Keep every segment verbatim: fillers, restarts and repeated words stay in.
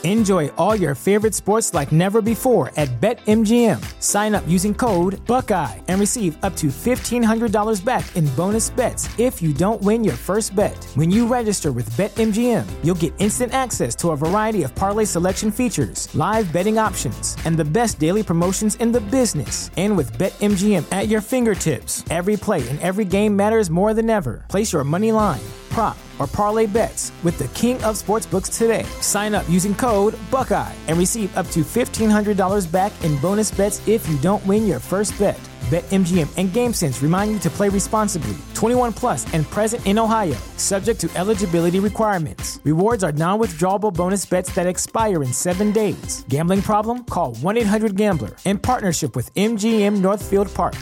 Enjoy all your favorite sports like never before at BetMGM. Sign up using code Buckeye and receive up to fifteen hundred dollars back in bonus bets if you don't win your first bet. When you register with BetMGM, you'll get instant access to a variety of parlay selection features, live betting options, and the best daily promotions in the business. And with BetMGM at your fingertips, every play and every game matters more than ever. Place your money line, prop, or parlay bets with the king of sportsbooks today. Sign up using code Buckeye and receive up to fifteen hundred dollars back in bonus bets if you don't win your first bet. BetMGM and GameSense remind you to play responsibly. twenty-one plus and present in Ohio, subject to eligibility requirements. Rewards are non-withdrawable bonus bets that expire in seven days. Gambling problem? Call one eight hundred gambler in partnership with M G M Northfield Park.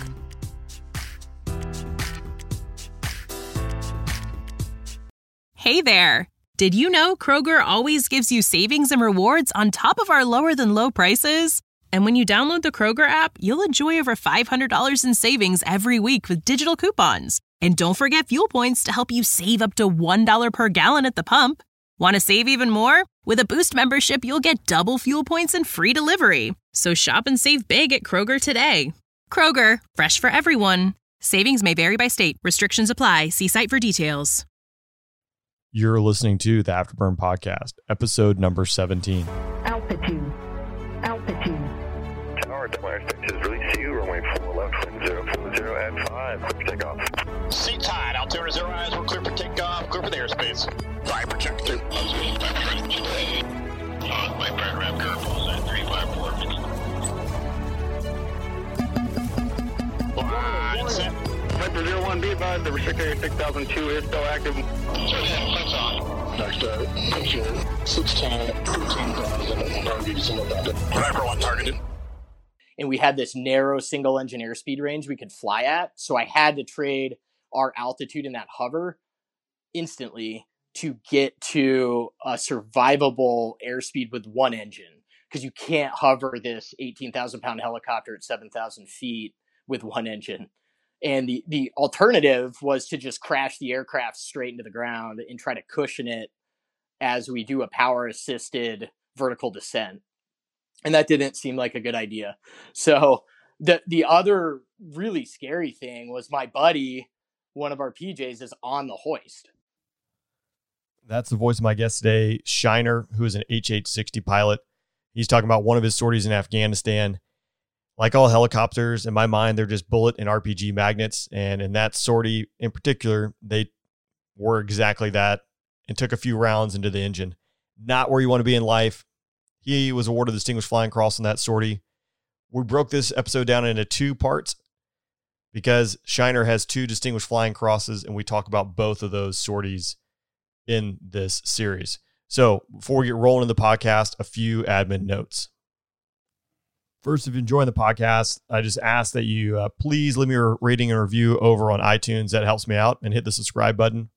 Hey there! Did you know Kroger always gives you savings and rewards on top of our lower than low prices? And when you download the Kroger app, you'll enjoy over five hundred dollars in savings every week with digital coupons. And don't forget fuel points to help you save up to one dollar per gallon at the pump. Want to save even more? With a Boost membership, you'll get double fuel points and free delivery. So shop and save big at Kroger today. Kroger, fresh for everyone. Savings may vary by state. Restrictions apply. See site for details. You're listening to the Afterburn Podcast, episode number seventeen. Altitude. Altitude. Tower, Delaware six is release to you, runway four left, wind zero four zero at five, clear for takeoff. Seat tied, altimeter zero eyes, we're clear for takeoff, clear for the airspace. Fire protected. I was getting back ready today. On my right ramp curveballs at three five four. One, set. Viper zero one, be advised, the restricted area six thousand two is still active. Lights on. Next up, picture sixteen, fifteen thousand, target single bandit. Viper one targeted. And we had this narrow single engine airspeed range we could fly at. So I had to trade our altitude in that hover instantly to get to a survivable airspeed with one engine. Because you can't hover this eighteen thousand pound helicopter at seven thousand feet with one engine. And the, the alternative was to just crash the aircraft straight into the ground and try to cushion it as we do a power-assisted vertical descent. And that didn't seem like a good idea. So the the other really scary thing was my buddy, one of our P Js, is on the hoist. That's the voice of my guest today, Shiner, who is an H H sixty pilot. He's talking about one of his sorties in Afghanistan. Like all helicopters, in my mind, they're just bullet and R P G magnets. And in that sortie in particular, they were exactly that and took a few rounds into the engine. Not where you want to be in life. He was awarded the Distinguished Flying Cross on that sortie. We broke this episode down into two parts because Shiner has two Distinguished Flying Crosses, and we talk about both of those sorties in this series. So before we get rolling in the podcast, a few admin notes. First, if you're enjoying the podcast, I just ask that you uh, please leave me a rating and review over on iTunes. That helps me out, and hit the subscribe button.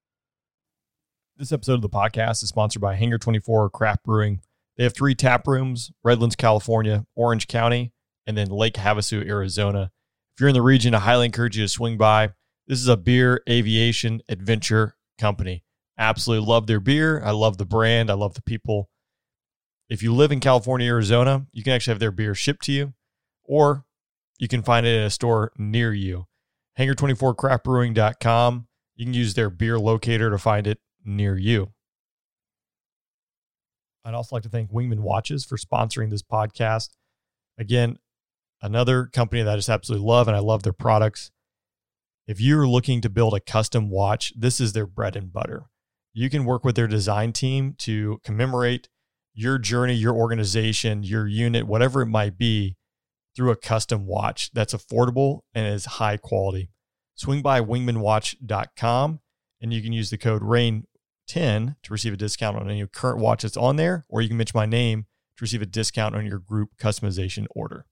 This episode of the podcast is sponsored by Hangar twenty-four Craft Brewing. They have three tap rooms: Redlands, California, Orange County, and then Lake Havasu, Arizona. If you're in the region, I highly encourage you to swing by. This is a beer, aviation, adventure company. Absolutely love their beer. I love the brand. I love the people. If you live in California, Arizona, you can actually have their beer shipped to you, or you can find it in a store near you. hangar twenty-four craft brewing dot com. You can use their beer locator to find it near you. I'd also like to thank Wingman Watches for sponsoring this podcast. Again, another company that I just absolutely love, and I love their products. If you're looking to build a custom watch, this is their bread and butter. You can work with their design team to commemorate your journey, your organization, your unit, whatever it might be, through a custom watch that's affordable and is high quality. Swing by wingman watch dot com and you can use the code rain ten to receive a discount on any current watch that's on there, or you can mention my name to receive a discount on your group customization order.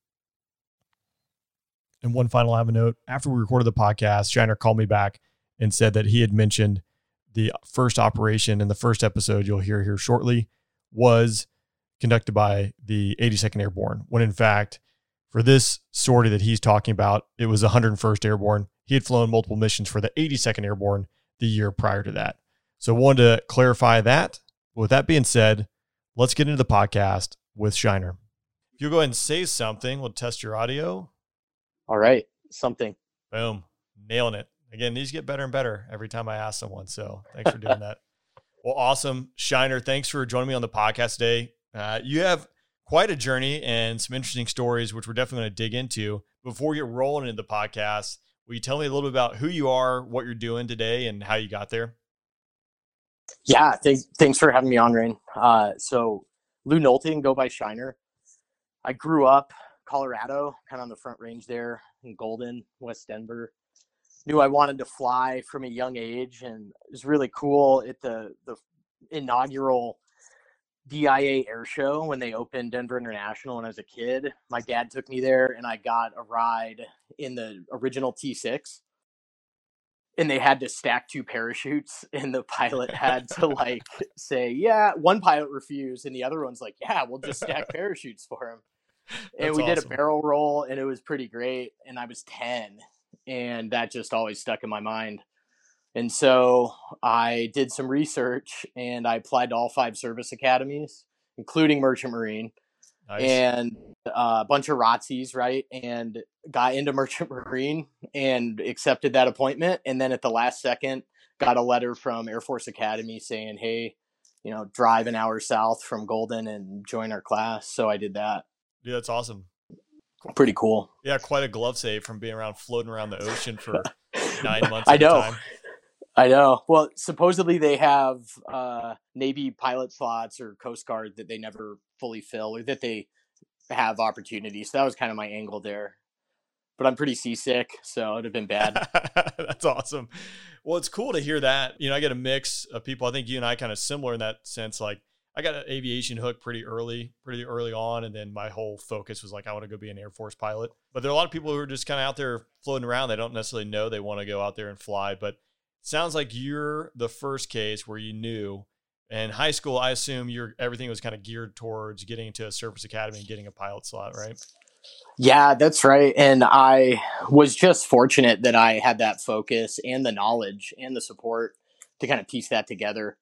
And one final have a note. After we recorded the podcast, Shiner called me back and said that he had mentioned the first operation in the first episode you'll hear here shortly was conducted by the eighty-second Airborne, when in fact, for this sortie that he's talking about, it was one hundred first Airborne. He had flown multiple missions for the eighty-second Airborne the year prior to that. So I wanted to clarify that. With that being said, let's get into the podcast with Shiner. If you'll go ahead and say something, we'll test your audio. All right. Something. Boom. Nailing it. Again, these get better and better every time I ask someone. So thanks for doing that. Well, awesome. Shiner, thanks for joining me on the podcast today. Uh, you have quite a journey and some interesting stories, which we're definitely going to dig into. Before we get rolling into the podcast, will you tell me a little bit about who you are, what you're doing today, and how you got there? Yeah, th- thanks for having me on, Rain. Uh, so Lou Knowlton, go by Shiner. I grew up Colorado, kind of on the Front Range there in Golden, West Denver. Knew I wanted to fly from a young age, and it was really cool at the the inaugural D I A air show when they opened Denver International when I was a kid. My dad took me there, and I got a ride in the original T six. And they had to stack two parachutes, and the pilot had to like say, yeah, one pilot refused, and the other one's like, yeah, we'll just stack parachutes for him. And That's we awesome. did a barrel roll, and it was pretty great. And I was ten, and that just always stuck in my mind. And so I did some research, and I applied to all five service academies, including Merchant Marine. Nice. And uh, a bunch of R O T Cs, right? And got into Merchant Marine and accepted that appointment. And then at the last second, got a letter from Air Force Academy saying, hey, you know, drive an hour south from Golden and join our class. So I did that. Dude, that's awesome. Pretty cool. Yeah, quite a glove save from being around floating around the ocean for nine months I at a know. time. I know. Well, supposedly they have uh, Navy pilot slots or Coast Guard that they never fully fill, or that they have opportunities. So that was kind of my angle there. But I'm pretty seasick, so it would have been bad. That's awesome. Well, it's cool to hear that. You know, I get a mix of people. I think you and I kind of similar in that sense. Like, I got an aviation hook pretty early, pretty early on. And then my whole focus was like, I want to go be an Air Force pilot. But there are a lot of people who are just kind of out there floating around. They don't necessarily know they want to go out there and fly. But it sounds like you're the first case where you knew. In high school, I assume you're everything was kind of geared towards getting into a service academy and getting a pilot slot, right? Yeah, that's right. And I was just fortunate that I had that focus and the knowledge and the support to kind of piece that together.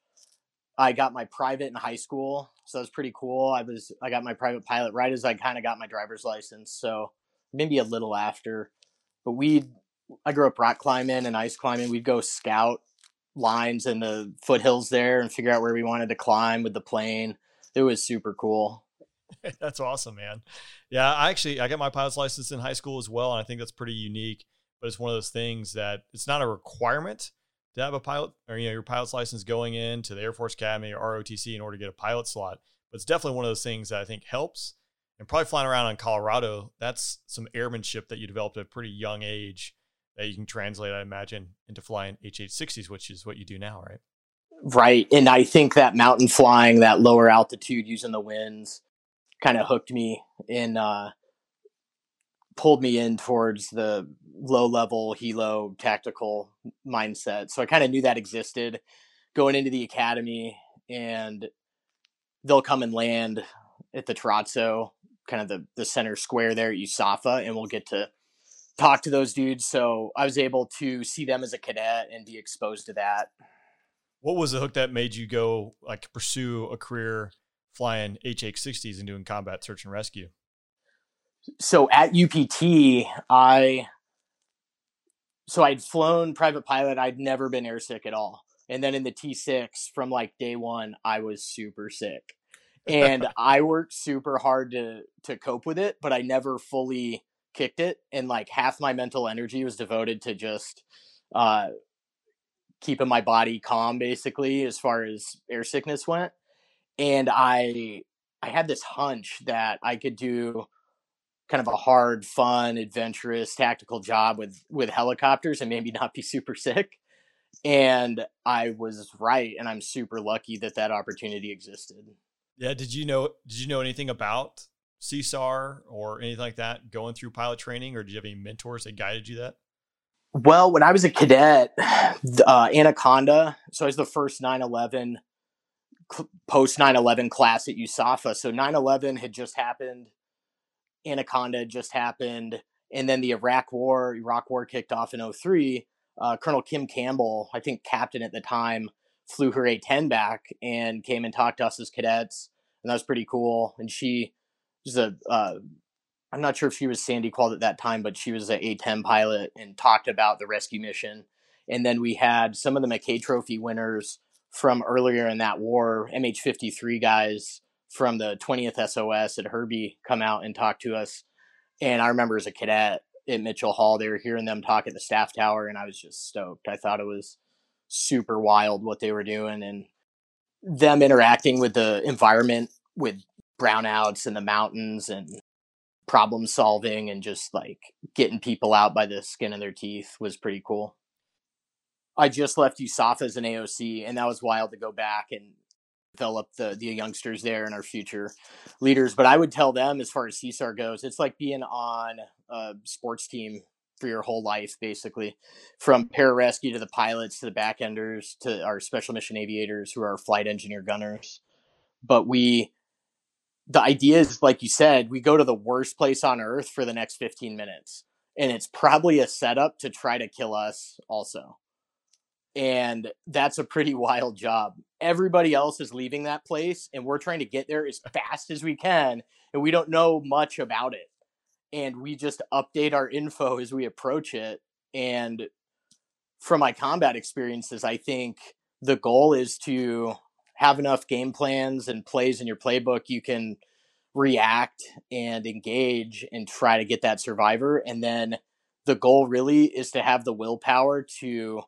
I got my private in high school, so that was pretty cool. I was I got my private pilot right as I kind of got my driver's license, so maybe a little after. But we, I grew up rock climbing and ice climbing. We'd go scout lines in the foothills there and figure out where we wanted to climb with the plane. It was super cool. That's awesome, man. Yeah, I actually, I got my pilot's license in high school as well. And I think that's pretty unique, but it's one of those things that it's not a requirement to have a pilot or, you know, your pilot's license going into the Air Force Academy or R O T C in order to get a pilot slot. But it's definitely one of those things that I think helps. And probably flying around in Colorado, that's some airmanship that you developed at a pretty young age that you can translate, I imagine, into flying H H sixties, which is what you do now, right? Right. And I think that mountain flying, that lower altitude using the winds kind of hooked me and uh, pulled me in towards the low level helo tactical mindset. So I kind of knew that existed going into the academy, and they'll come and land at the Terrazzo, kind of the, the center square there at U S A F A, and we'll get to talk to those dudes. So I was able to see them as a cadet and be exposed to that. What was the hook that made you go like pursue a career flying H H sixties and doing combat search and rescue? So at U P T, I, so I'd flown private pilot. I'd never been airsick at all. And then in the T six from like day one, I was super sick, and I worked super hard to, to cope with it, but I never fully kicked it. And like half my mental energy was devoted to just, uh, keeping my body calm, basically, as far as air sickness went. And I, I had this hunch that I could do kind of a hard, fun, adventurous, tactical job with, with helicopters and maybe not be super sick. And I was right. And I'm super lucky that that opportunity existed. Yeah. Did you know, did you know anything about C S A R or anything like that going through pilot training, or did you have any mentors that guided you that? Well, when I was a cadet, uh, Anaconda, so I was the first nine eleven, post nine eleven class at U S A F A. So nine eleven had just happened. Anaconda had just happened. And then the Iraq War, Iraq War kicked off in oh three. Uh, Colonel Kim Campbell, I think captain at the time, flew her A ten back and came and talked to us as cadets and that was pretty cool. And she was a, uh, I'm not sure if she was Sandy Qualt at that time, but she was an A ten pilot and talked about the rescue mission. And then we had some of the McKay Trophy winners from earlier in that war, M H fifty-three guys from the twentieth S O S at Herbie come out and talk to us. And I remember as a cadet at Mitchell Hall, they were hearing them talk at the staff tower, and I was just stoked. I thought it was super wild what they were doing, and them interacting with the environment with brownouts and the mountains and problem solving and just like getting people out by the skin of their teeth was pretty cool. I just left U S A F as an A O C, and that was wild to go back and develop the, the youngsters there and our future leaders. But I would tell them, as far as C S A R goes, it's like being on a sports team for your whole life, basically, from pararescue to the pilots to the backenders to our special mission aviators who are flight engineer gunners. But we, the idea is, like you said, we go to the worst place on earth for the next fifteen minutes, and it's probably a setup to try to kill us also. And that's a pretty wild job. Everybody else is leaving that place, and we're trying to get there as fast as we can, and we don't know much about it. And we just update our info as we approach it. And from my combat experiences, I think the goal is to have enough game plans and plays in your playbook you can react and engage and try to get that survivor. And then the goal really is to have the willpower to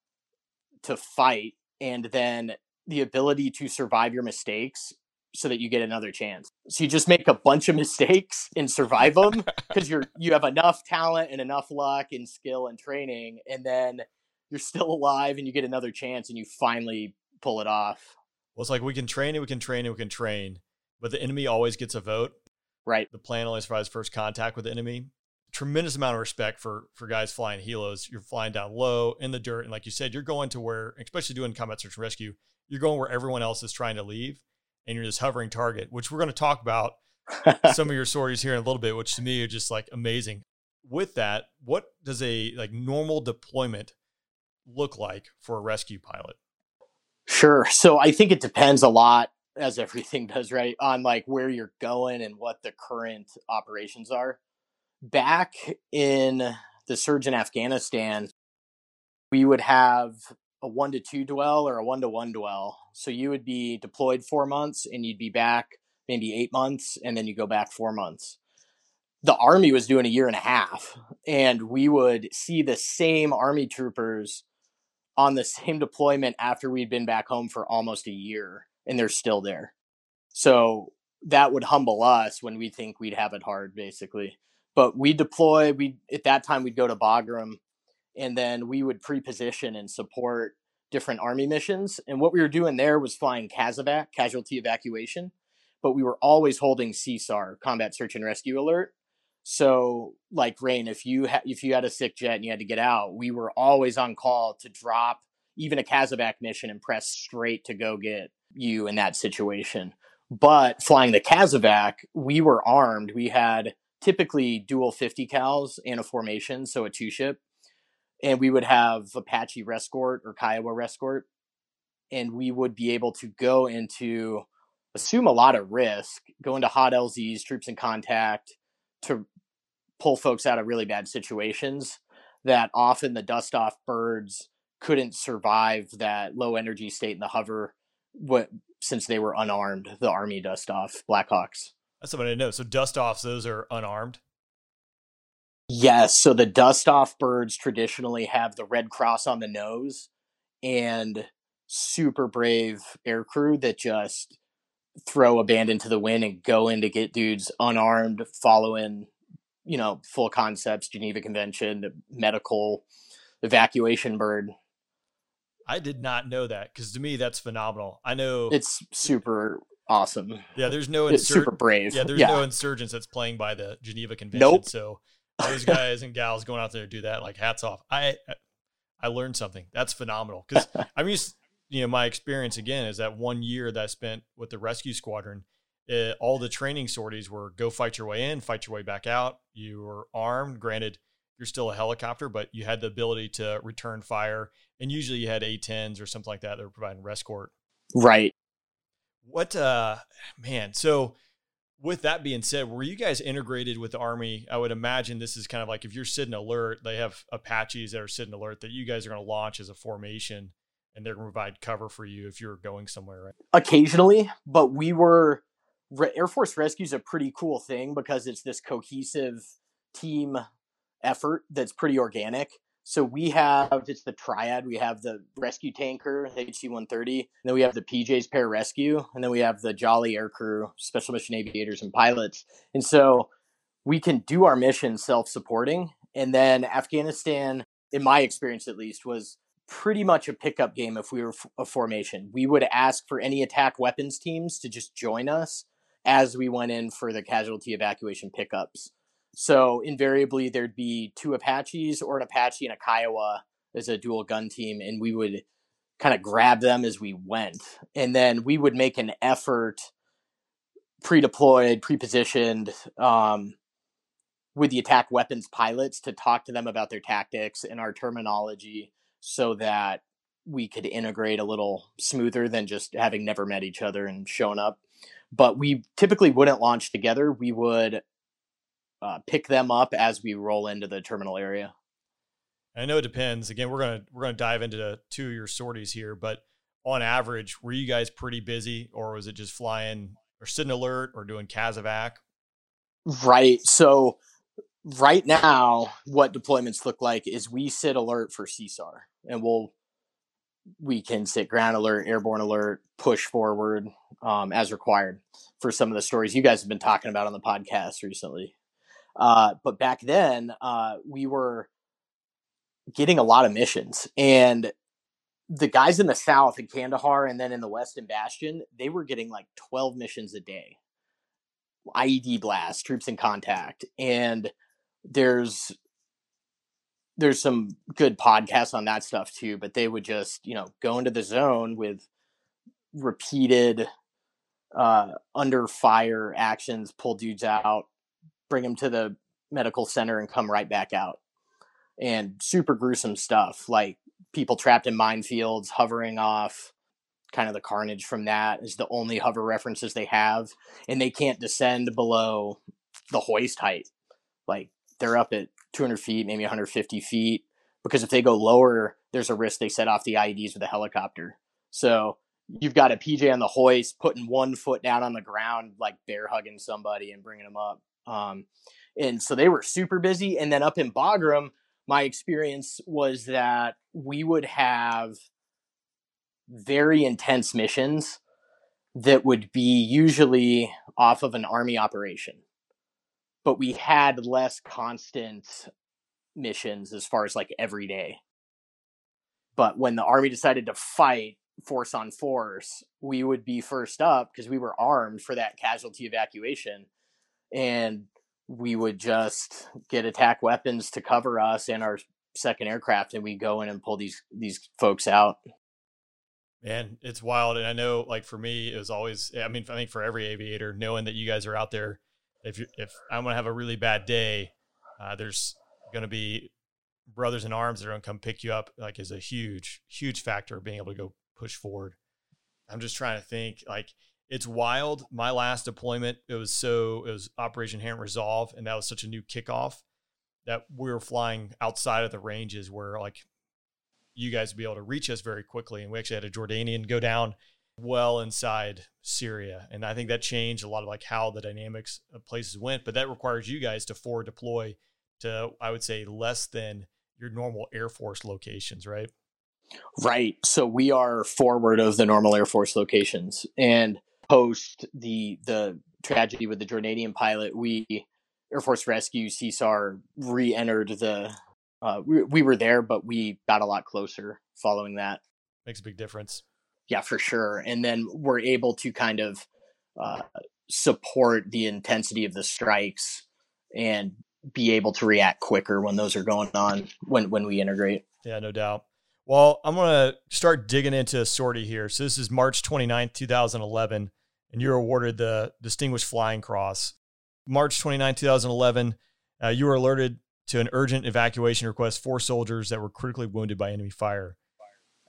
to fight, and then the ability to survive your mistakes so that you get another chance. So you just make a bunch of mistakes and survive them because you're you have enough talent and enough luck and skill and training, and then you're still alive and you get another chance and you finally pull it off. Well, it's like we can train and we can train and we can train, but the enemy always gets a vote. Right. The plan only survives first contact with the enemy. Tremendous amount of respect for for guys flying helos. You're flying down low in the dirt, and like you said, you're going to where, especially doing combat search and rescue, you're going where everyone else is trying to leave, and you're this hovering target, which we're going to talk about some of your stories here in a little bit, which to me are just like amazing. With that, what does a like normal deployment look like for a rescue pilot? Sure. So I think it depends a lot, as everything does, right, on like where you're going and what the current operations are. Back in the surge in Afghanistan, we would have a one to two dwell or a one to one dwell. So you would be deployed four months and you'd be back maybe eight months and then you go back four months. The Army was doing a year and a half, and we would see the same Army troopers on the same deployment after we'd been back home for almost a year, and they're still there. So that would humble us when we think we'd have it hard, basically. But we deploy, we at that time we'd go to Bagram, and then we would pre-position and support different Army missions. And what we were doing there was flying CASEVAC, casualty evacuation, but we were always holding C S A R, combat search and rescue alert. So like Rain, if you ha- if you had a sick jet and you had to get out, we were always on call to drop even a CASEVAC mission and press straight to go get you in that situation. But flying the CASEVAC, we were armed. We had typically dual fifty cals and a formation, so a two ship. And we would have Apache Rescort or Kiowa Rescort. And we would be able to go into, assume a lot of risk, go into hot L Zs, troops in contact, to pull folks out of really bad situations that often the dust off birds couldn't survive that low energy state in the hover what, since they were unarmed, the Army dust off Blackhawks. That's something I know. So dust offs, those are unarmed? Yes. So the dust off birds traditionally have the red cross on the nose and super brave aircrew that just throw a band into the wind and go in to get dudes unarmed, following, you know, full concepts, Geneva Convention, the medical evacuation bird. I did not know that, because to me, that's phenomenal. I know it's super awesome. Yeah, there's no it's insur- super brave. Yeah, there's yeah. no insurgents that's playing by the Geneva Convention. Nope. So those guys and gals going out there to do that, like hats off. I I learned something. That's phenomenal, because I'm used. You know, my experience again is that one year that I spent with the rescue squadron, uh, all the training sorties were go fight your way in, fight your way back out. You were armed. Granted, you're still a helicopter, but you had the ability to return fire. And usually you had A tens or something like that that were providing rescort. Right. What, uh, man, so with that being said, were you guys integrated with the Army? I would imagine this is kind of like if you're sitting alert, they have Apaches that are sitting alert that you guys are going to launch as a formation and they're going to provide cover for you if you're going somewhere, right? Occasionally, but we were, Air Force Rescue is a pretty cool thing because it's this cohesive team effort that's pretty organic. So we have, it's the triad. We have the rescue tanker, the H C one thirty, and then we have the P Js paramedic, and then we have the Jolly aircrew, special mission aviators and pilots. And so we can do our mission self-supporting. And then Afghanistan, in my experience at least, was pretty much a pickup game if we were a formation. We would ask for any attack weapons teams to just join us as we went in for the casualty evacuation pickups. So invariably there'd be two Apaches or an Apache and a Kiowa as a dual gun team. And we would kind of grab them as we went. And then we would make an effort pre-deployed, pre-positioned um, with the attack weapons pilots to talk to them about their tactics and our terminology so that we could integrate a little smoother than just having never met each other and shown up. But we typically wouldn't launch together. We would Uh, pick them up as we roll into the terminal area. I know it depends. Again, we're gonna we're gonna dive into the two of your sorties here, but on average, were you guys pretty busy, or was it just flying or sitting alert or doing CASEVAC? Right. So right now, what deployments look like is we sit alert for C S A R, and we'll we can sit ground alert, airborne alert, push forward um, as required for some of the stories you guys have been talking about on the podcast recently. Uh, but back then, uh, we were getting a lot of missions, and the guys in the South in Kandahar and then in the West in Bastion, they were getting like twelve missions a day, I E D blast, troops in contact. And there's, there's some good podcasts on that stuff too, but they would just, you know, go into the zone with repeated, uh, under fire actions, pull dudes out, bring them to the medical center and come right back out. And super gruesome stuff, like people trapped in minefields, hovering off. Kind of the carnage from that is the only hover references they have. And they can't descend below the hoist height. Like they're up at two hundred feet, maybe one hundred fifty feet, because if they go lower, there's a risk they set off the I E Ds with a helicopter. So you've got a P J on the hoist, putting one foot down on the ground, like bear hugging somebody and bringing them up. Um, and so they were super busy. And then up in Bagram, my experience was that we would have very intense missions that would be usually off of an Army operation, but we had less constant missions as far as like every day. But when the Army decided to fight force on force, we would be first up because we were armed for that casualty evacuation. And we would just get attack weapons to cover us and our second aircraft, and we go in and pull these these folks out. Man, it's wild. And I know, like, for me, it was always, I mean, I think for every aviator, knowing that you guys are out there, if you if I'm going to have a really bad day, uh, there's going to be brothers in arms that are going to come pick you up, like, is a huge, huge factor of being able to go push forward. I'm just trying to think, like, it's wild. My last deployment, it was so, it was Operation Inherent Resolve, and that was such a new kickoff that we were flying outside of the ranges where, like, you guys would be able to reach us very quickly. And we actually had a Jordanian go down well inside Syria. And I think that changed a lot of, like, how the dynamics of places went, but that requires you guys to forward deploy to, I would say, less than your normal Air Force locations, right? Right. So we are forward of the normal Air Force locations, and post the the tragedy with the Jordanian pilot, we Air Force Rescue C S A R re-entered the. Uh, we we were there, but we got a lot closer following that. Makes a big difference. Yeah, for sure. And then we're able to kind of uh, support the intensity of the strikes and be able to react quicker when those are going on when when we integrate. Yeah, no doubt. Well, I'm going to start digging into a sortie here. So this is March twenty-ninth, two thousand eleven, and you're awarded the Distinguished Flying Cross. March twenty-ninth, two thousand eleven, uh, you were alerted to an urgent evacuation request for soldiers that were critically wounded by enemy fire.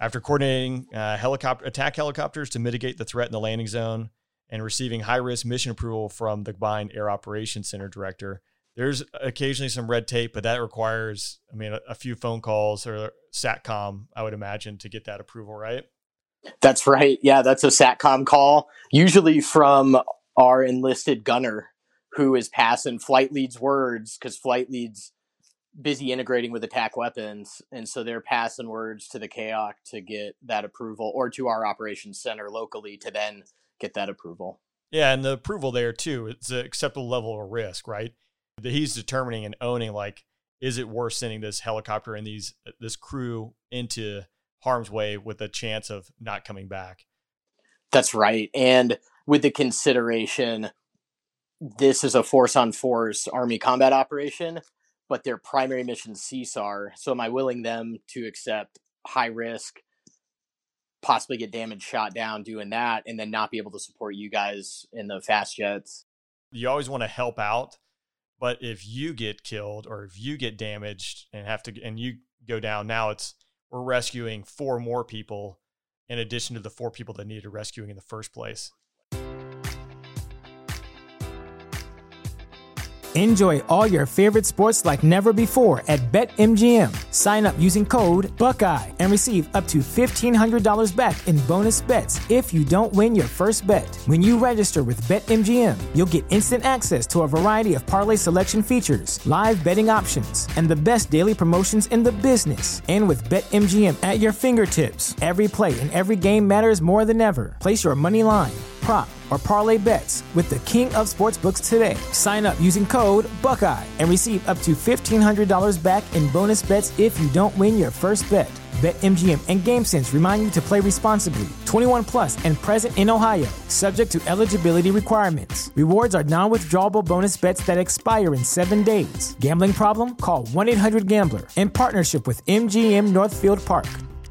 After coordinating uh, helicopter attack helicopters to mitigate the threat in the landing zone and receiving high-risk mission approval from the Combined Air Operations Center director, there's occasionally some red tape, but that requires, I mean, a, a few phone calls or SATCOM, I would imagine, to get that approval, right? That's right. Yeah, that's a SATCOM call, usually from our enlisted gunner who is passing flight lead's words, because flight lead's busy integrating with attack weapons. And so they're passing words to the K O C to get that approval, or to our operations center locally to then get that approval. Yeah, and the approval there too, it's an acceptable level of risk, right? That he's determining and owning, like, is it worth sending this helicopter and these this crew into harm's way with a chance of not coming back? That's right. And with the consideration, this is a force on force Army combat operation, but their primary mission C S A R. So am I willing them to accept high risk, possibly get damaged, shot down doing that, and then not be able to support you guys in the fast jets? You always want to help out, but if you get killed or if you get damaged and have to, and you go down, now it's, we're rescuing four more people in addition to the four people that needed rescuing in the first place. Enjoy all your favorite sports like never before at BetMGM. Sign up using code Buckeye and receive up to fifteen hundred dollars back in bonus bets if you don't win your first bet. When you register with BetMGM, you'll get instant access to a variety of parlay selection features, live betting options, and the best daily promotions in the business. And with BetMGM at your fingertips, every play and every game matters more than ever. Place your money line, prop, or parlay bets with the king of sportsbooks today. Sign up using code Buckeye and receive up to fifteen hundred dollars back in bonus bets if you don't win your first bet. BetMGM and GameSense remind you to play responsibly. twenty-one plus and present in Ohio, subject to eligibility requirements. Rewards are non-withdrawable bonus bets that expire in seven days. Gambling problem? Call one eight hundred gambler in partnership with M G M Northfield Park.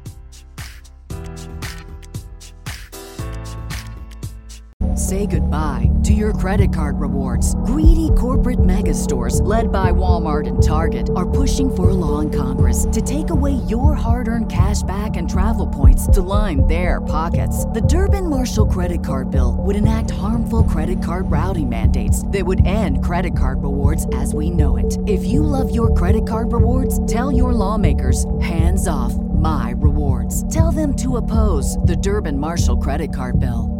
Say goodbye to your credit card rewards. Greedy corporate mega stores, led by Walmart and Target, are pushing for a law in Congress to take away your hard-earned cash back and travel points to line their pockets. The Durbin-Marshall credit card bill would enact harmful credit card routing mandates that would end credit card rewards as we know it. If you love your credit card rewards, tell your lawmakers, hands off my rewards. Tell them to oppose the Durbin-Marshall credit card bill.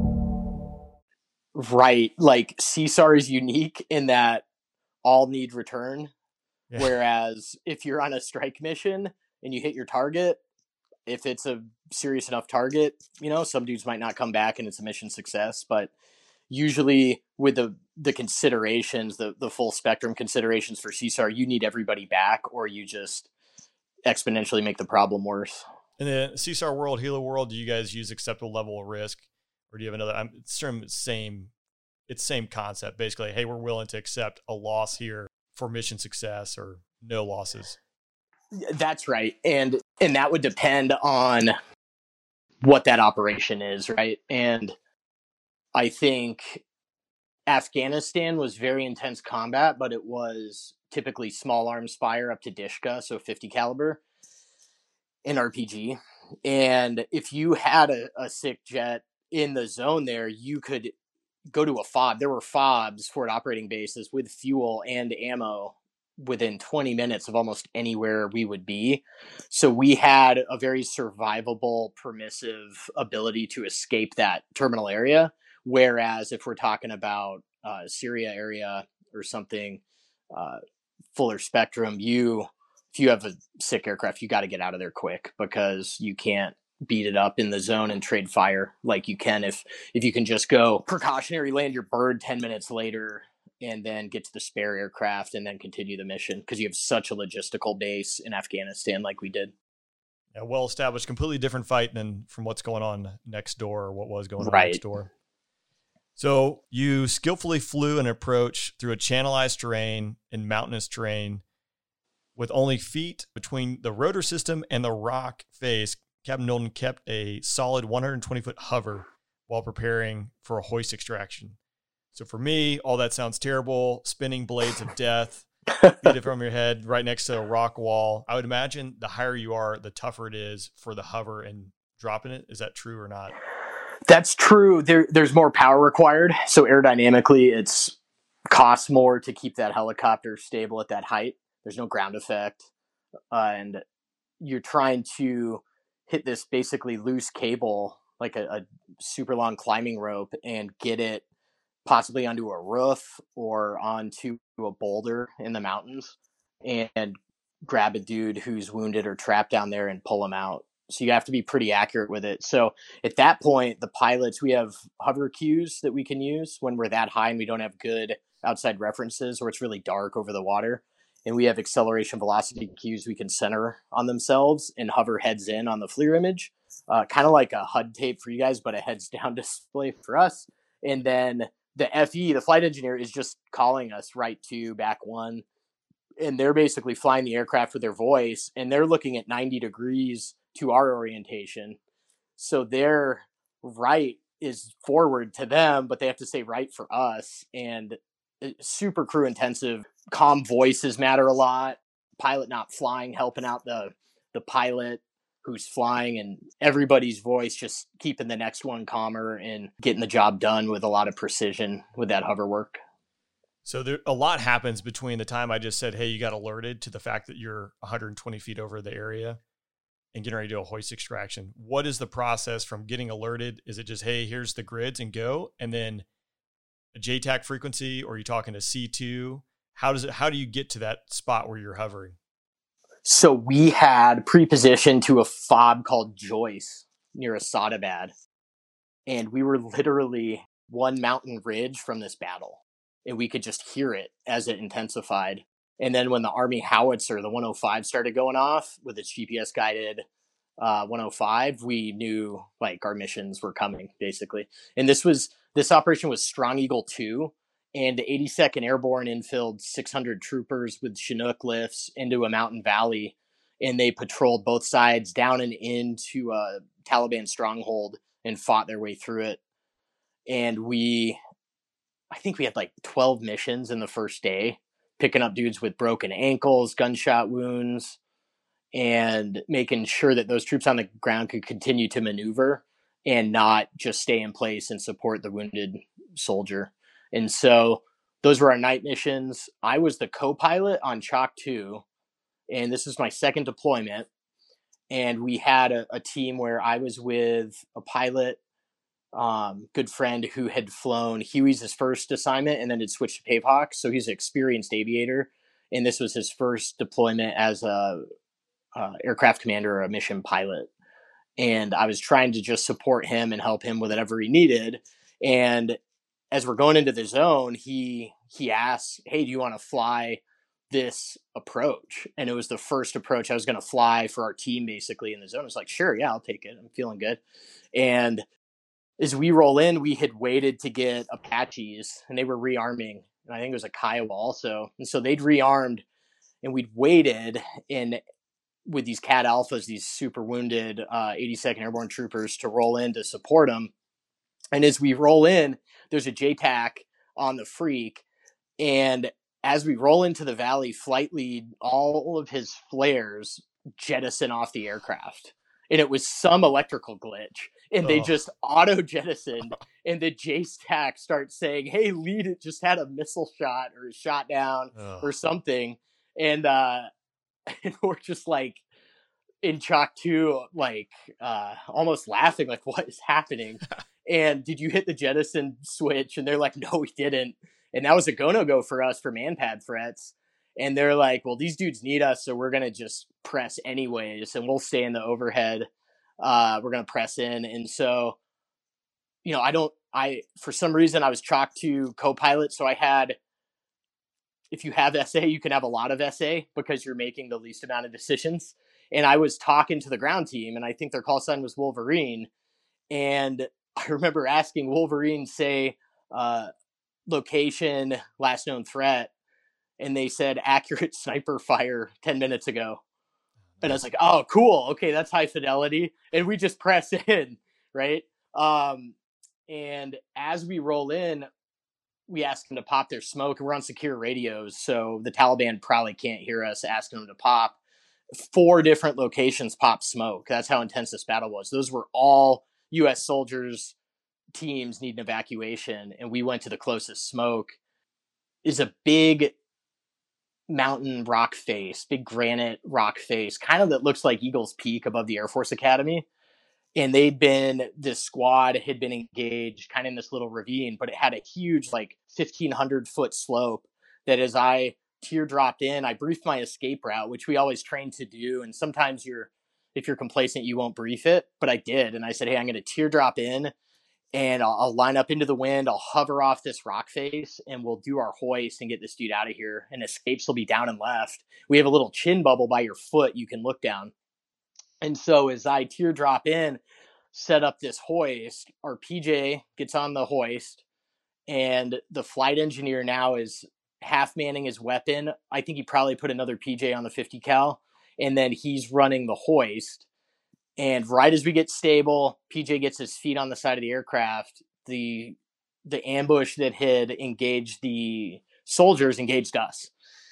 Right. Like C S A R is unique in that all need return. Yeah. Whereas if you're on a strike mission and you hit your target, if it's a serious enough target, you know, some dudes might not come back and it's a mission success. But usually with the, the considerations, the, the full spectrum considerations for C S A R, you need everybody back or you just exponentially make the problem worse. In the C S A R world, Hilo world, do you guys use acceptable level of risk? Or do you have another? I'm it's same. It's same concept basically. Hey, we're willing to accept a loss here for mission success, or no losses. That's right, and and that would depend on what that operation is, right? And I think Afghanistan was very intense combat, but it was typically small arms fire up to Dishka, so fifty caliber in R P G. And if you had a, a sick jet in the zone there, you could go to a fob. There were fobs, forward operating bases, with fuel and ammo within twenty minutes of almost anywhere we would be. So we had a very survivable, permissive ability to escape that terminal area. Whereas if we're talking about uh, Syria area or something, uh, fuller spectrum, you, if you have a sick aircraft, you got to get out of there quick because you can't beat it up in the zone and trade fire like you can if if you can just go precautionary land your bird ten minutes later and then get to the spare aircraft and then continue the mission because you have such a logistical base in Afghanistan like we did. Yeah, well established, completely different fight than from what's going on next door or what was going on right. next door. So you skillfully flew an approach through a channelized terrain and mountainous terrain with only feet between the rotor system and the rock face. Captain Milton kept a solid one hundred twenty foot hover while preparing for a hoist extraction. So for me, all that sounds terrible. Spinning blades of death, feed it from your head right next to a rock wall. I would imagine the higher you are, the tougher it is for the hover and dropping it. Is that true or not? That's true. There, there's more power required. So aerodynamically, it's costs more to keep that helicopter stable at that height. There's no ground effect. Uh, and you're trying to hit this basically loose cable, like a, a super long climbing rope, and get it possibly onto a roof or onto a boulder in the mountains and grab a dude who's wounded or trapped down there and pull him out. So you have to be pretty accurate with it. So at that point, the pilots, we have hover cues that we can use when we're that high and we don't have good outside references, or it's really dark over the water. And we have acceleration velocity cues we can center on themselves and hover heads in on the FLIR image, uh, kind of like a H U D tape for you guys, but a heads down display for us. And then the F E, the flight engineer, is just calling us right to back one. And they're basically flying the aircraft with their voice, and they're looking at ninety degrees to our orientation. So their right is forward to them, but they have to say right for us. And super crew intensive. Calm voices matter a lot. Pilot not flying, helping out the the pilot who's flying, and everybody's voice just keeping the next one calmer and getting the job done with a lot of precision with that hover work. So there, a lot happens between the time I just said, hey, you got alerted, to the fact that you're one hundred twenty feet over the area and getting ready to do a hoist extraction. What is the process from getting alerted? Is it just, hey, here's the grids and go, and then a J TAC frequency, or are you talking to C two? How does it, how do you get to that spot where you're hovering? So we had pre-positioned to a fob called Joyce near Asadabad. And we were literally one mountain ridge from this battle. And we could just hear it as it intensified. And then when the Army howitzer, the one oh five, started going off with its G P S guided uh, one oh five, we knew like our missions were coming, basically. And this was, this operation was Strong Eagle two. And the eighty-second Airborne infilled six hundred troopers with Chinook lifts into a mountain valley. And they patrolled both sides down and into a Taliban stronghold and fought their way through it. And we, I think we had like twelve missions in the first day, picking up dudes with broken ankles, gunshot wounds, and making sure that those troops on the ground could continue to maneuver and not just stay in place and support the wounded soldier. And so those were our night missions. I was the co-pilot on Chalk two, and this is my second deployment. And we had a, a team where I was with a pilot, um, good friend who had flown Huey's his first assignment and then had switched to Pave Hawk. So he's an experienced aviator. And this was his first deployment as a, a aircraft commander or a mission pilot. And I was trying to just support him and help him with whatever he needed. And as we're going into the zone, he he asked, hey, do you want to fly this approach? And it was the first approach I was going to fly for our team, basically, in the zone. I was like, sure, yeah, I'll take it. I'm feeling good. And as we roll in, we had waited to get Apaches, and they were rearming. And I think it was a Kiowa also. And so they'd rearmed, and we'd waited in with these Cat Alphas, these super wounded uh, eighty-second Airborne troopers, to roll in to support them. And as we roll in, there's a J TAC on the Freak. And as we roll into the valley, flight lead, all of his flares jettison off the aircraft. And it was some electrical glitch. And they oh. just auto jettisoned. And the J TAC starts saying, hey, lead, it just had a missile shot or a shot down oh. or something. And, uh, and we're just like, in Chalk two, like uh, almost laughing, like, what is happening? And did you hit the jettison switch? And they're like, no, we didn't. And that was a go-no-go for us for manpad threats. And they're like, well, these dudes need us, so we're going to just press anyways, and we'll stay in the overhead. Uh, we're going to press in. And so, you know, I don't, I, for some reason, I was Chalk two co-pilot. So I had, if you have S A, you can have a lot of S A because you're making the least amount of decisions. And I was talking to the ground team, and I think their call sign was Wolverine. And I remember asking Wolverine, say, uh, location, last known threat. And they said accurate sniper fire ten minutes ago. And I was like, oh, cool. Okay, that's high fidelity. And we just press in, right? Um, and as we roll in, we ask them to pop their smoke, and we're on secure radios. So the Taliban probably can't hear us asking them to pop. four different locations popped smoke. That's how intense this battle was. Those were all U S soldiers, teams needing evacuation. And we went to the closest smoke. Is a big mountain rock face, big granite rock face, kind of that looks like Eagles Peak above the Air Force Academy. And they'd been, this squad had been engaged kind of in this little ravine, but it had a huge, like fifteen hundred foot slope that as I teardropped in, I briefed my escape route, which we always train to do. And sometimes you're, if you're complacent, you won't brief it, but I did. And I said, hey, I'm going to teardrop in and I'll, I'll line up into the wind. I'll hover off this rock face and we'll do our hoist and get this dude out of here. And escapes will be down and left. We have a little chin bubble by your foot. You can look down. And so as I teardrop in, set up this hoist, our P J gets on the hoist and the flight engineer now is half manning his weapon. I think he probably put another P J on the fifty cal and then he's running the hoist. And right as we get stable, P J gets his feet on the side of the aircraft. The, the ambush that had engaged the soldiers engaged us.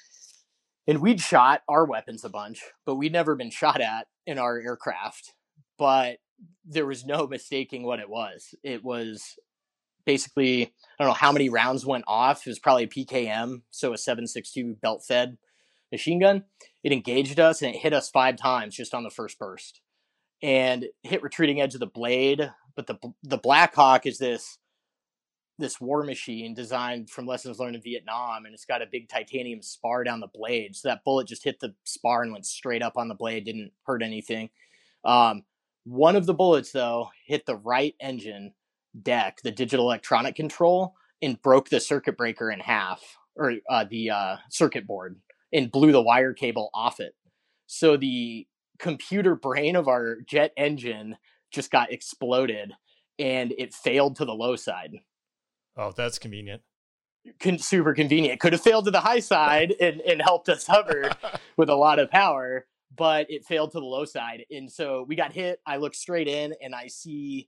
And we'd shot our weapons a bunch, but we'd never been shot at in our aircraft. But there was no mistaking what it was. It was basically, I don't know how many rounds went off. It was probably a P K M, so a seven six two belt-fed machine gun. It engaged us and it hit us five times just on the first burst. And hit retreating edge of the blade. But the the Black Hawk is this this war machine designed from lessons learned in Vietnam, and it's got a big titanium spar down the blade. So that bullet just hit the spar and went straight up on the blade, didn't hurt anything. Um, one of the bullets, though, hit the right engine deck, the digital electronic control, and broke the circuit breaker in half, or uh, the uh, circuit board, and blew the wire cable off it. So the computer brain of our jet engine just got exploded, and it failed to the low side. Oh, that's convenient. Con- super convenient. Could have failed to the high side and, and helped us hover with a lot of power, but it failed to the low side. And so we got hit. I look straight in and I see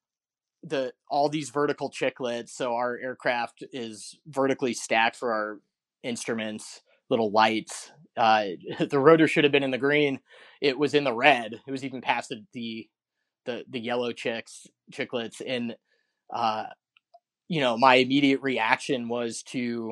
the all these vertical chiclets. So our aircraft is vertically stacked for our instruments, little lights. Uh, the rotor should have been in the green. It was in the red. It was even past the the the, the yellow chicks chiclets. And uh, you know, my immediate reaction was to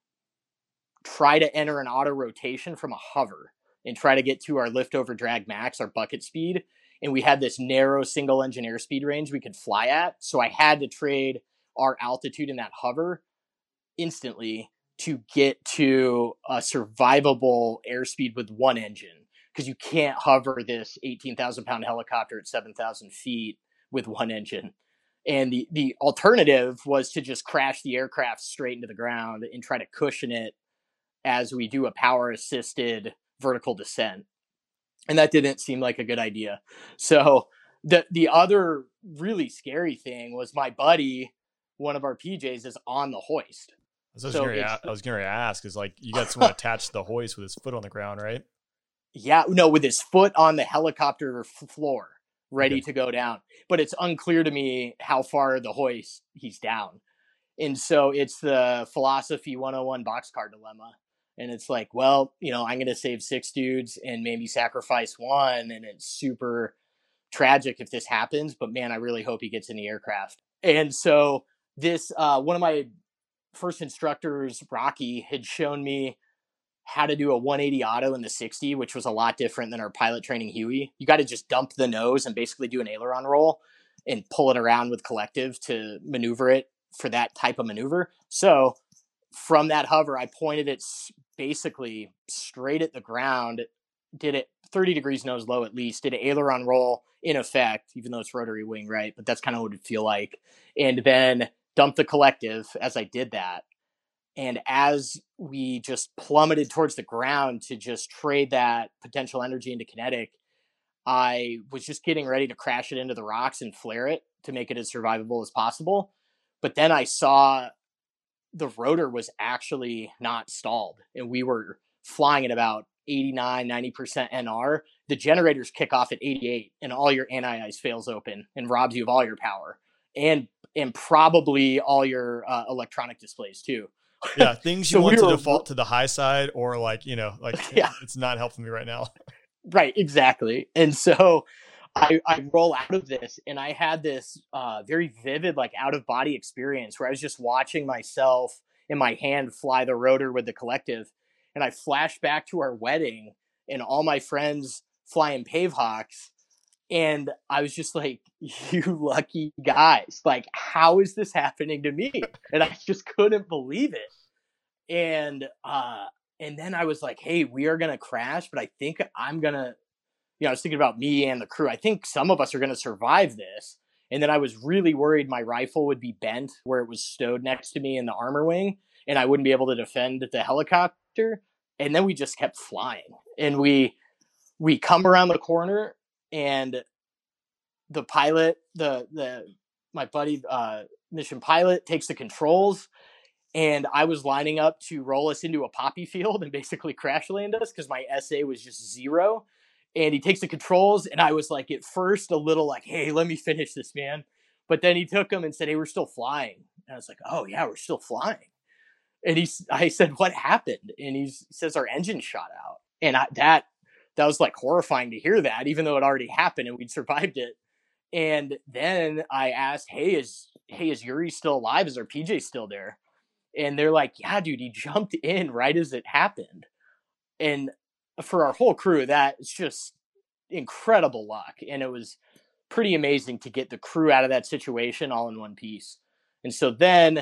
try to enter an auto rotation from a hover and try to get to our lift over drag max, our bucket speed. And we had this narrow single engine airspeed range we could fly at. So I had to trade our altitude in that hover instantly to get to a survivable airspeed with one engine. Because you can't hover this eighteen thousand pound helicopter at seven thousand feet with one engine. And the, the alternative was to just crash the aircraft straight into the ground and try to cushion it as we do a power assisted vertical descent. And that didn't seem like a good idea. So the, the other really scary thing was my buddy, one of our P Js, is on the hoist. I was So going it's- to ask is like, you got someone attached to the hoist with his foot on the ground, right? Yeah, no, with his foot on the helicopter f- floor, ready Okay. to go down. But it's unclear to me how far the hoist he's down. And so it's the philosophy one oh one boxcar dilemma. And it's like, well, you know, I'm going to save six dudes and maybe sacrifice one. And it's super tragic if this happens. But man, I really hope he gets in the aircraft. And so this, uh, one of my first instructors, Rocky, had shown me how to do a one eighty auto in the sixty, which was a lot different than our pilot training Huey. You got to just dump the nose and basically do an aileron roll and pull it around with collective to maneuver it for that type of maneuver. So from that hover, I pointed it basically straight at the ground, did it thirty degrees nose low at least, did an aileron roll in effect, even though it's rotary wing, right? But that's kind of what it'd feel like. And then dumped the collective as I did that. And as we just plummeted towards the ground to just trade that potential energy into kinetic, I was just getting ready to crash it into the rocks and flare it to make it as survivable as possible. But then I saw the rotor was actually not stalled and we were flying at about eighty-nine, ninety percent N R. The generators kick off at eighty-eight and all your anti-ice fails open and robs you of all your power and, and probably all your uh, electronic displays too. Yeah, things you So want we to were- default to the high side or like, you know, like Yeah. it's not helping me right now. Right, exactly. And so I, I roll out of this, and I had this uh, very vivid, like out of body experience where I was just watching myself in my hand fly the rotor with the collective. And I flashed back to our wedding and all my friends flying Pavehawks. And I was just like, you lucky guys, like, how is this happening to me? And I just couldn't believe it. And, uh, and then I was like, hey, we are going to crash, but I think I'm going to, you know, I was thinking about me and the crew. I think some of us are going to survive this. And then I was really worried my rifle would be bent where it was stowed next to me in the armor wing, and I wouldn't be able to defend the helicopter. And then we just kept flying, and we, we come around the corner, and the pilot, the, the, my buddy, uh, mission pilot takes the controls, and I was lining up to roll us into a poppy field and basically crash land us because my S A was just zero. And he takes the controls, and I was like, at first, a little like, hey, let me finish this, man. But then he took them and said, hey, we're still flying. And I was like, oh, yeah, we're still flying. And he, I said, what happened? And he's, he says, our engine shot out. And I, that, that was like horrifying to hear that, even though it already happened and we'd survived it. And then I asked, hey, is, hey, is Yuri still alive? Is our P J still there? And they're like, yeah, dude, he jumped in right as it happened. And for our whole crew, that's just incredible luck. And it was pretty amazing to get the crew out of that situation all in one piece. And so then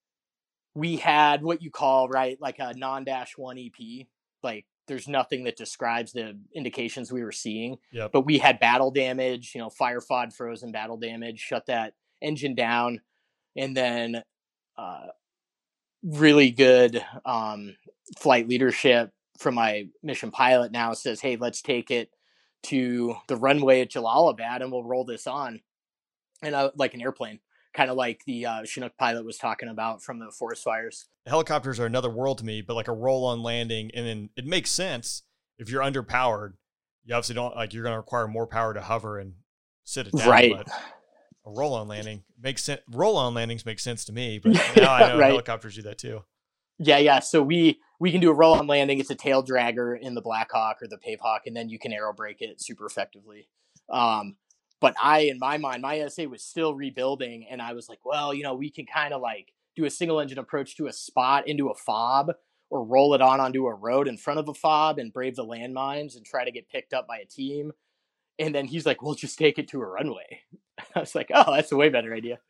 we had what you call, right, like a non-dash one E P. Like there's nothing that describes the indications we were seeing. Yep. But we had battle damage, you know, fire F O D frozen battle damage, shut that engine down. And then uh, really good um, flight leadership from my mission pilot now says, hey, let's take it to the runway at Jalalabad and we'll roll this on. And uh, like an airplane, kind of like the uh, Chinook pilot was talking about from the forest fires. Helicopters are another world to me, but like a roll on landing. And then it makes sense if you're underpowered, you obviously don't like, you're going to require more power to hover and sit it down. Right. But a roll on landing makes sense. Roll on landings make sense to me, but now I know right. Helicopters do that too. Yeah. Yeah. So we, we can do a roll on landing. It's a tail dragger in the Black Hawk or the Pavehawk, and then you can aero brake it super effectively. Um, but I, in my mind, my S A was still rebuilding, and I was like, well, you know, we can kind of like do a single engine approach to a spot into a fob, or roll it on onto a road in front of a fob and brave the landmines and try to get picked up by a team. And then he's like, we'll just take it to a runway. I was like, oh, that's a way better idea.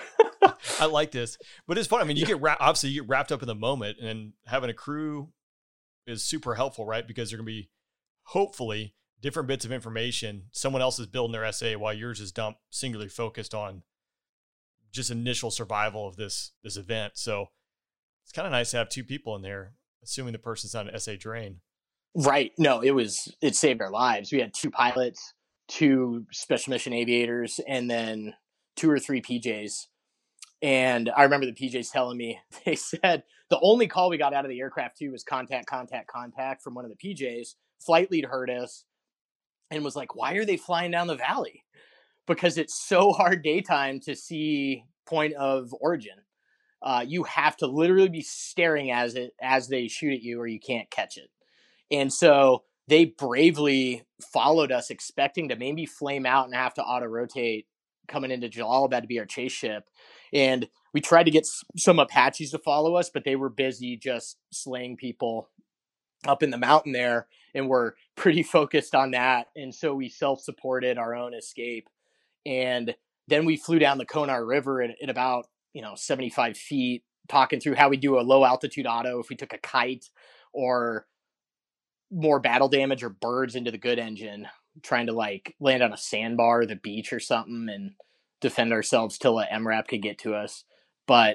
I like this, but it's fun. I mean, you get wrapped, obviously you get wrapped up in the moment, and having a crew is super helpful, right? Because there can be hopefully different bits of information. Someone else is building their S A while yours is dumped, singularly focused on just initial survival of this, this event. So it's kind of nice to have two people in there, assuming the person's not an S A drain. Right. No, it was, it saved our lives. We had two pilots, two special mission aviators, and then two or three P Js. And I remember the P Js telling me, they said the only call we got out of the aircraft too was contact, contact, contact from one of the P Js. Flight lead heard us and was like, why are they flying down the valley? Because it's so hard daytime to see point of origin. Uh, you have to literally be staring as it, as they shoot at you, or you can't catch it. And so they bravely followed us, expecting to maybe flame out and have to auto rotate coming into Jalalabad to be our chase ship. And we tried to get some Apaches to follow us, but they were busy just slaying people up in the mountain there, and we're pretty focused on that. And so we self-supported our own escape. And then we flew down the Konar River at, at about, you know, seventy-five feet, talking through how we do a low altitude auto if we took a kite, or more battle damage or birds into the good engine, trying to like land on a sandbar or the beach or something and defend ourselves till a M RAP could get to us. But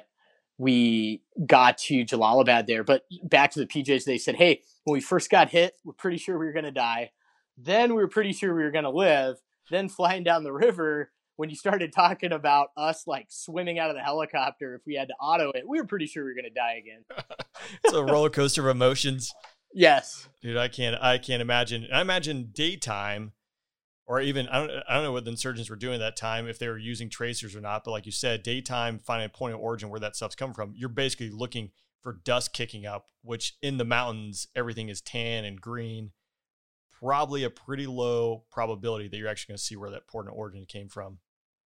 we got to Jalalabad there. But back to the P Js, they said, hey, when we first got hit, we're pretty sure we were going to die. Then we were pretty sure we were going to live. Then flying down the river, when you started talking about us like swimming out of the helicopter if we had to auto it, we were pretty sure we were going to die again. It's a roller coaster of emotions. Yes. Dude, I can't I can't imagine. I imagine daytime, or even I don't I don't know what the insurgents were doing at that time, if they were using tracers or not, but like you said, daytime, finding a point of origin where that stuff's coming from, you're basically looking for dust kicking up, which in the mountains everything is tan and green. probably a pretty low probability that you're actually going to see where that port of origin came from.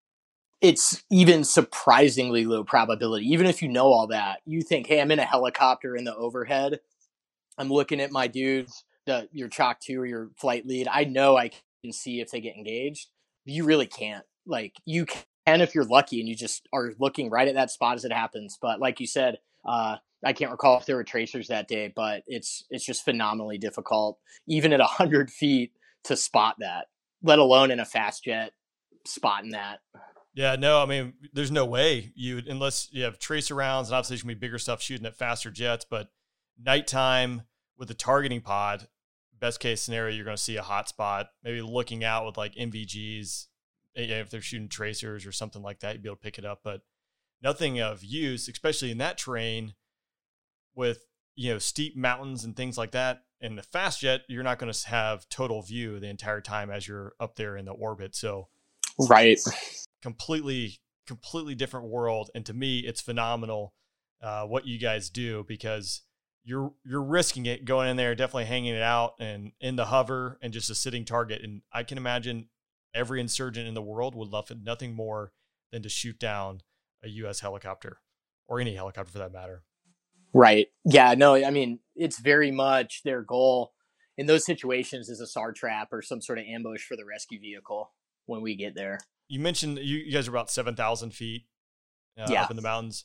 It's even surprisingly low probability. Even if you know all that, you think, hey, I'm in a helicopter in the overhead. I'm looking at my dudes, the, your Chalk two or your flight lead. I know I can see if they get engaged. You really can't. Like, you can if you're lucky and you just are looking right at that spot as it happens. But like you said, uh, I can't recall if there were tracers that day, but it's it's just phenomenally difficult, even at one hundred feet, to spot that, let alone in a fast jet spotting that. Yeah, no, I mean, there's no way you would, unless you have tracer rounds, and obviously there's going to be bigger stuff shooting at faster jets, but nighttime with the targeting pod, best case scenario, you're going to see a hot spot, maybe looking out with like M V Gs, if they're shooting tracers or something like that, you'd be able to pick it up, but nothing of use, especially in that terrain with, you know, steep mountains and things like that. In the fast jet, you're not going to have total view the entire time as you're up there in the orbit. So, right. completely, completely different world. And to me, it's phenomenal uh, what you guys do, because you're, you're risking it going in there, definitely hanging it out and in the hover and just a sitting target. And I can imagine every insurgent in the world would love nothing more than to shoot down a U S helicopter, or any helicopter for that matter. Right. Yeah, no, I mean, it's very much their goal in those situations is a S A R trap or some sort of ambush for the rescue vehicle when we get there. You mentioned you, you guys are about seven thousand feet uh, yeah. up in the mountains.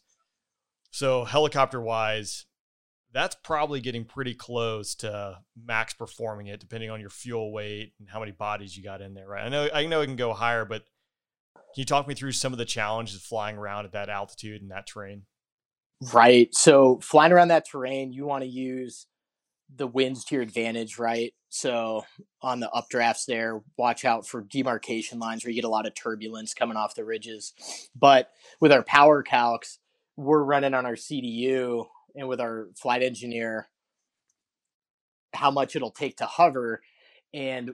So helicopter wise, that's probably getting pretty close to max performing it, depending on your fuel weight and how many bodies you got in there, right? I know, I know it can go higher, but can you talk me through some of the challenges of flying around at that altitude and that terrain? Right. So flying around that terrain, you want to use the winds to your advantage, right? So on the updrafts there, watch out for demarcation lines where you get a lot of turbulence coming off the ridges. But with our power calcs, we're running on our C D U and with our flight engineer, how much it'll take to hover. And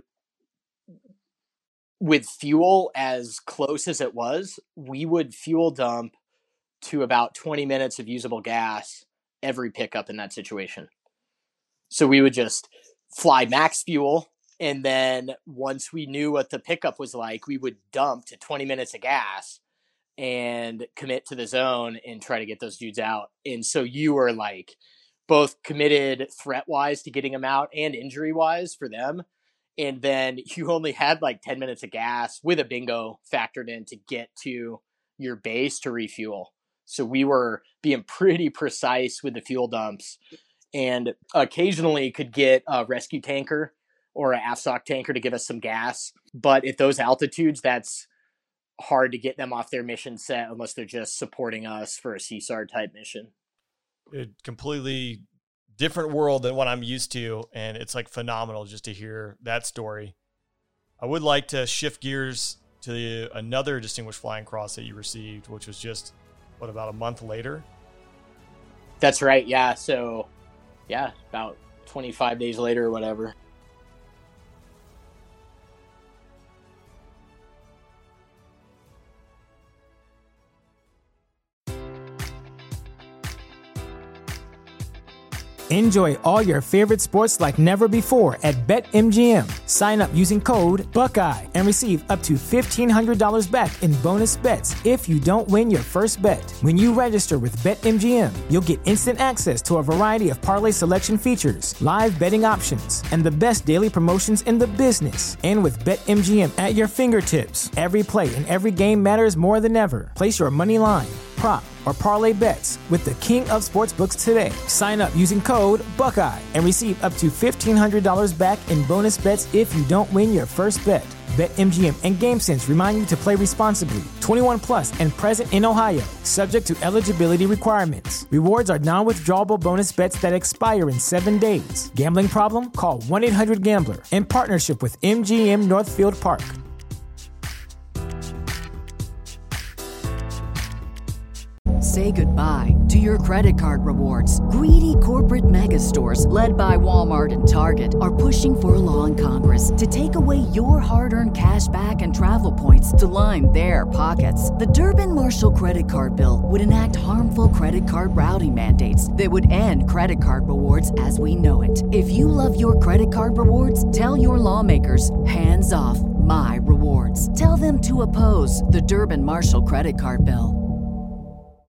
with fuel as close as it was, we would fuel dump to about twenty minutes of usable gas every pickup in that situation. So we would just fly max fuel. And then once we knew what the pickup was like, we would dump to twenty minutes of gas and commit to the zone and try to get those dudes out. And so you were like both committed threat wise to getting them out and injury wise for them. And then you only had like ten minutes of gas with a bingo factored in to get to your base to refuel. So we were being pretty precise with the fuel dumps, and occasionally could get a rescue tanker or an A F S O C tanker to give us some gas. But at those altitudes, that's hard to get them off their mission set unless they're just supporting us for a C S A R type mission. A completely different world than what I'm used to. And it's like phenomenal just to hear that story. I would like to shift gears to the, another Distinguished Flying Cross that you received, which was just, what, about a month later? That's right. Yeah. So yeah, about twenty-five days later or whatever. Enjoy all your favorite sports like never before at BetMGM. Sign up using code Buckeye and receive up to fifteen hundred dollars back in bonus bets if you don't win your first bet. When you register with BetMGM, you'll get instant access to a variety of parlay selection features, live betting options, and the best daily promotions in the business. And with BetMGM at your fingertips, every play and every game matters more than ever. Place your money line, prop, or parlay bets with the king of sportsbooks today. Sign up using code Buckeye and receive up to fifteen hundred dollars back in bonus bets if you don't win your first bet. BetMGM and GameSense remind you to play responsibly. twenty-one plus and present in Ohio, subject to eligibility requirements. Rewards are non-withdrawable bonus bets that expire in seven days. Gambling problem? Call one eight hundred gambler in partnership with M G M Northfield Park. Say goodbye to your credit card rewards. Greedy corporate mega stores, led by Walmart and Target, are pushing for a law in Congress to take away your hard-earned cash back and travel points to line their pockets. The Durbin-Marshall credit card bill would enact harmful credit card routing mandates that would end credit card rewards as we know it. If you love your credit card rewards, tell your lawmakers, hands off my rewards. Tell them to oppose the Durbin-Marshall credit card bill.